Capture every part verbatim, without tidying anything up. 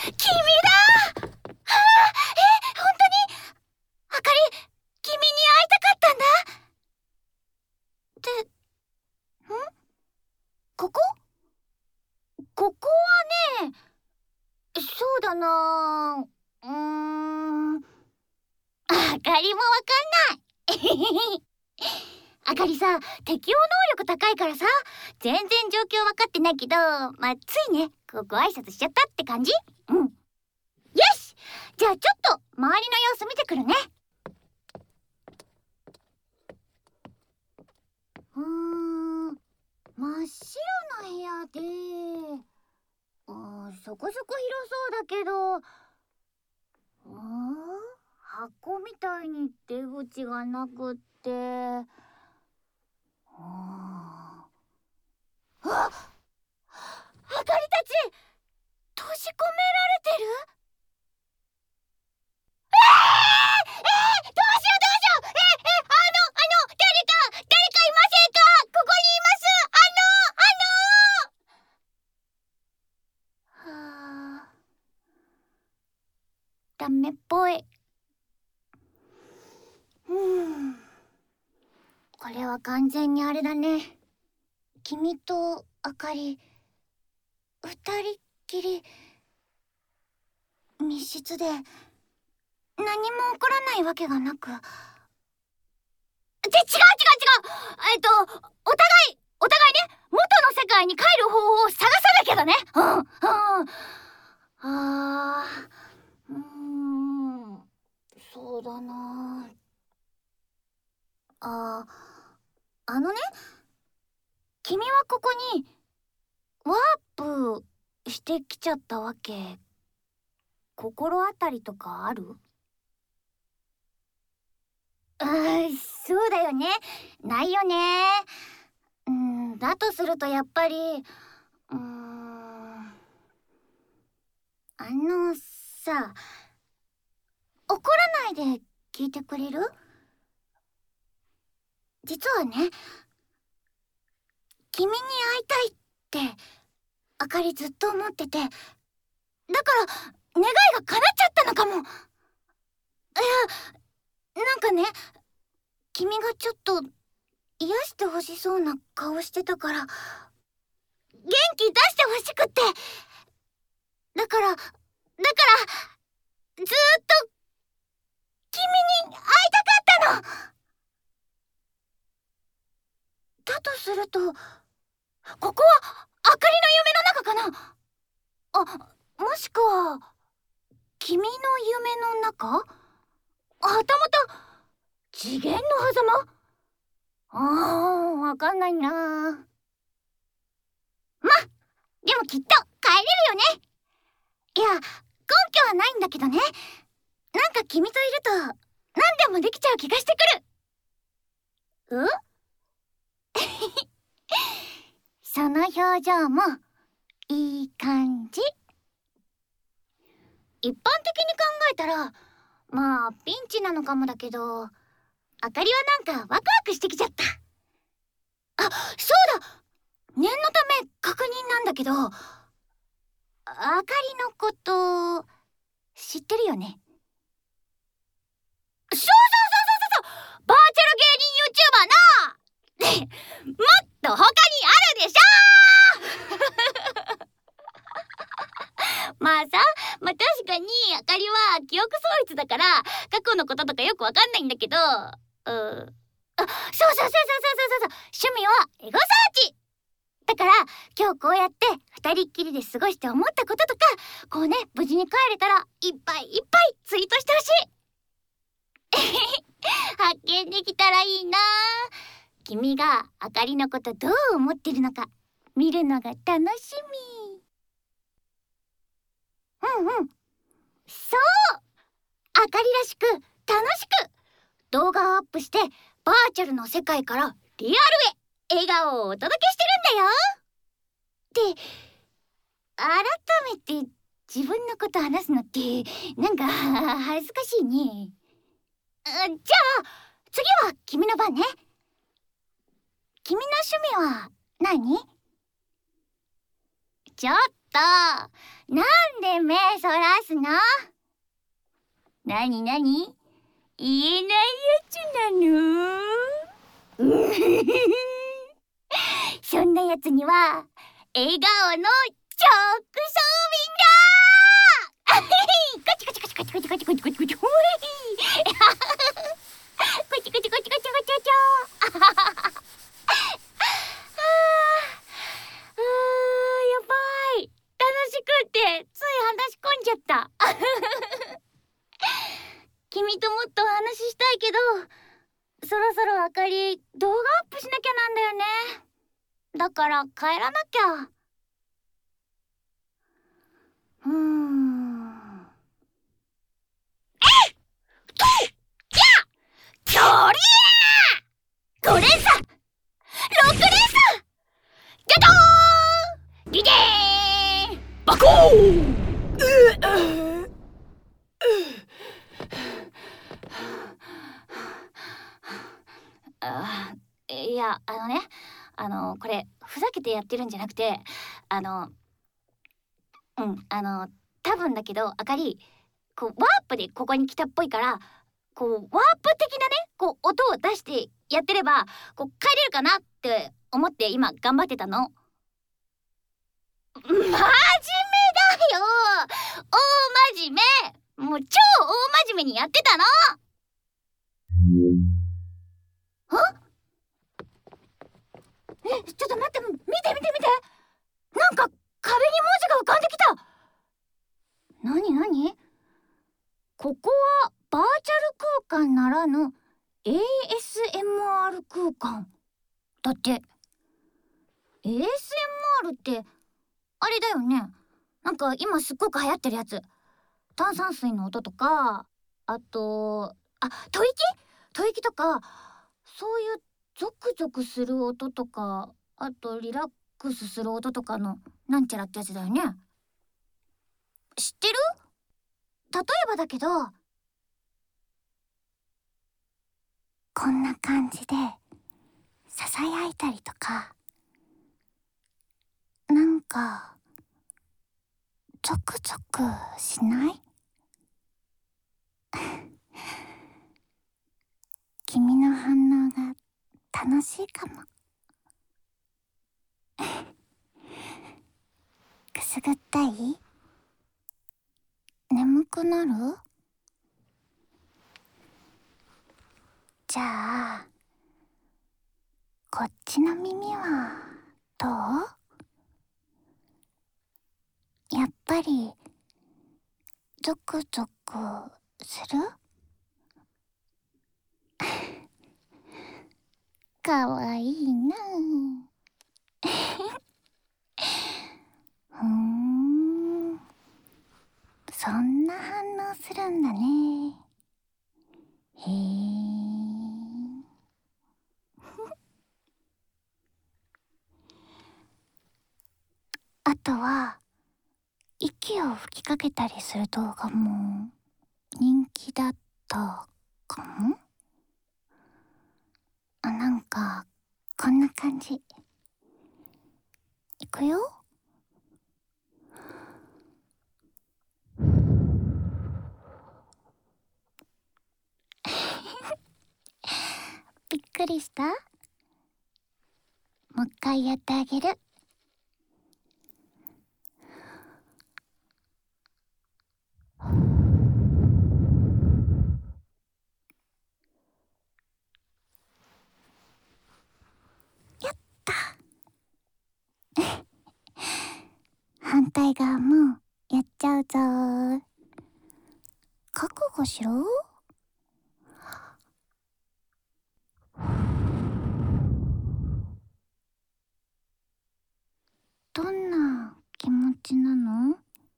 君だ。はあ、え、本当にあかり、君に会いたかったんだって。んここここはね、そうだな、うーん、あかりもわかんないあかりさ、適応能力高いからさ、全然状況分かってないけど、まあ、ついね、ここ挨拶しちゃったって感じ。うん。よし、じゃあちょっと周りの様子見てくるね。うーん、真っ白な部屋で、あ、そこそこ広そうだけど、うん、箱みたいに出口がなくって、ああ、あかりたち閉じ込められてる。えー、えー、どうしようどうしよう。ええ、あのあの誰か誰かいませんか。ここにいます。あのあのはあ、ダメっぽい。うん、これは完全にあれだね。君とあかり二人っきり密室で何も起こらないわけがなく。で、違う違う違う。えっとお互いお互いね、元の世界に帰る方法を探さなきゃだね。うんうん。あー、うーん、そうだなあ。あのね、君はここにワープしてきちゃったわけ、心当たりとかある？あー、そうだよね。ないよね。うん、だとするとやっぱり、うーん、あのさ、怒らないで聞いてくれる？実はね、君に会いたいってあかりずっと思ってて、だから願いが叶っちゃったのかも。いや、なんかね、君がちょっと癒してほしそうな顔してたから、元気出してほしくって。だからだからずーっと君に会いたかったの。だとすると、ここはあかりの夢の中かな。あ、もしくは君の夢の中？はたまた次元の狭間？あー、わかんないな。ま、でもきっと帰れるよね。いや、根拠はないんだけどね、なんか君といると何でもできちゃう気がしてくる。うその表情もいい感じ。一般的に考えたらまあピンチなのかもだけど、あかりはなんかワクワクしてきちゃった。あ、そうだ、念のため確認なんだけど、あかりのこと知ってるよね？そうそうそうそうそうそう、バーチャル芸人 YouTuber な。もっと他にあるでしょまあさ、まあ確かにあかりは記憶喪失だから過去のこととかよくわかんないんだけど、うん、あ、そうそうそうそうそうそうそう、趣味はエゴサーチだから、今日こうやって二人っきりで過ごして思ったこととか、こうね、無事に帰れたらいっぱいいっぱいツイートしてほしい発見できたらいいな。君があかりのことどう思ってるのか見るのが楽しみ。うんうん、そう、あかりらしく楽しく動画をアップしてバーチャルの世界からリアルへ笑顔をお届けしてるんだよ。で、改めて自分のこと話すのってなんか恥ずかしいね。あ、じゃあ次は君の番ね。君の趣味は何？ちょっとなんで目そらすの？なになに？言えないやつなの？そんなやつには笑顔の直送便だ。こちこちこちこちこちこちこちこちこちほい。こちこちこちこちこちこち。あー、やばい。楽しくってつい話し込んじゃった。君ともっとお話ししたいけど、そろそろあかり動画アップしなきゃなんだよね。だから帰らなきゃ。うーん。えっとじゃあとりゃご連鎖ろく連鎖ギャドーンリデーンバコーン。あいや、あのね、あのこれふざけてやってるんじゃなくて、あのうんあの多分だけど、あかりこうワープでここに来たっぽいから、こうワープ的なね、こう音を出してやってればこう帰れるかなって思って今頑張ってたの。真面目だよ、大真面目。もう超大真面目にやってたの。あ、え、ちょっと待って、見て見て見て、なんか壁に文字が浮かんできた。なになに？ここはバーチャル空間ならぬ エーエスエムアール 空間だって。 エーエスエムアール ってあれだよね、なんか今すっごく流行ってるやつ。炭酸水の音とか、あとあ吐息吐息とか、そういうゾクゾクする音とか、あとリラックスする音とかのなんちゃらってやつだよね。知ってる？例えばだけど、こんな感じでささやいたりとか、なんかゾクゾクしない？君の反応が楽しいかも。くすぐったい？眠くなる？じゃあこっちの耳はどう？やっぱりゾクゾクする？かわいいな。ふーん、そんな反応するんだね。へー。あとは息を吹きかけたりする動画も人気だったかも。あ、なんかこんな感じ。いくよ。びっくりした？もう一回やってあげる。やった反対側もやっちゃうぞー。覚悟しろ。どんな気持ちなの？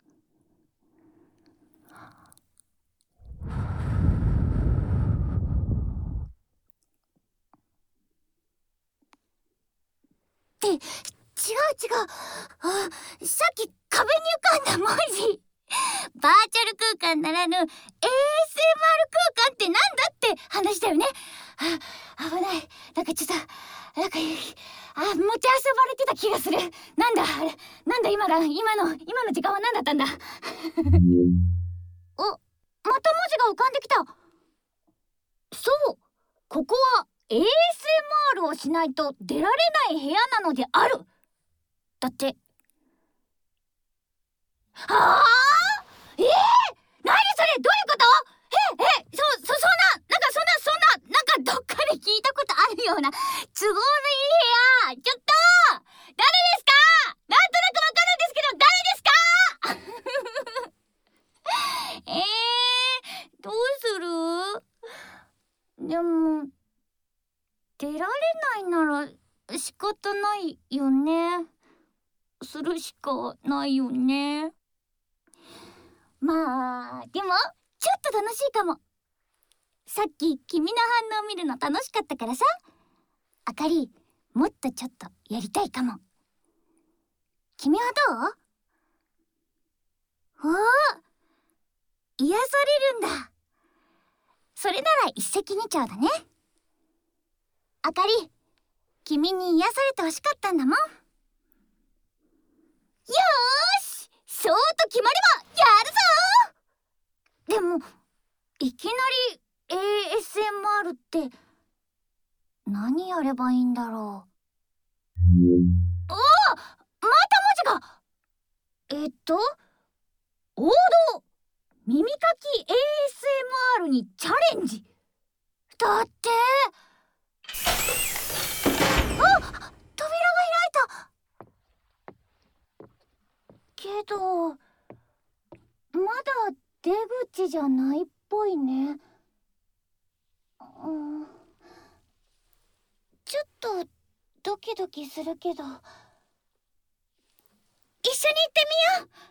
って違う違う、あ、さっき壁に浮かんだ文字。バーチャル空間ならぬ エーエスエムアール 空間ってなんだって話だよね。 危ない。なんかちょっとなんかあ、持ち遊ばれてた気がする。なんだあれ、なんだ今だ、今の今の時間は何だったんだ。お、また文字が浮かんできた。そう、ここは エーエスエムアール をしないと出られない部屋なのである。だって。はあ、えー、何それ、どういうこと？え、え、そ、そ、そんな、なんかそんな、そんな、なんかどっかで聞いたことあるような、都合のいい部屋。ちょっと誰ですか？なんとなくわかるんですけど、誰ですか？えー、どうする？でも、出られないなら仕方ないよね。するしかないよね。まあでもちょっと楽しいかも。さっき君の反応を見るの楽しかったからさ。あかり、もっとちょっとやりたいかも。君はどう？おー、癒されるんだ。それなら一石二鳥だね。あかり、君に癒されてほしかったんだもん。よーし、そうと決まればやるぞ。でもいきなり エーエスエムアール って何やればいいんだろう。おお、また文字が。えっと王道耳かき エーエスエムアール にチャレンジだって。あ、扉が開いた。けどまだ出口じゃないっぽいね。うん、ちょっとドキドキするけど一緒に行ってみよう。